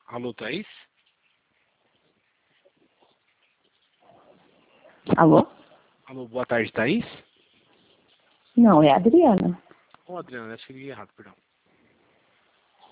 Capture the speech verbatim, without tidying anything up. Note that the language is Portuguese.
Alô, Thaís? Alô? Alô, boa tarde, Thaís? Não, é a Adriana. Ô, Adriana, acho que eu liguei errado, perdão.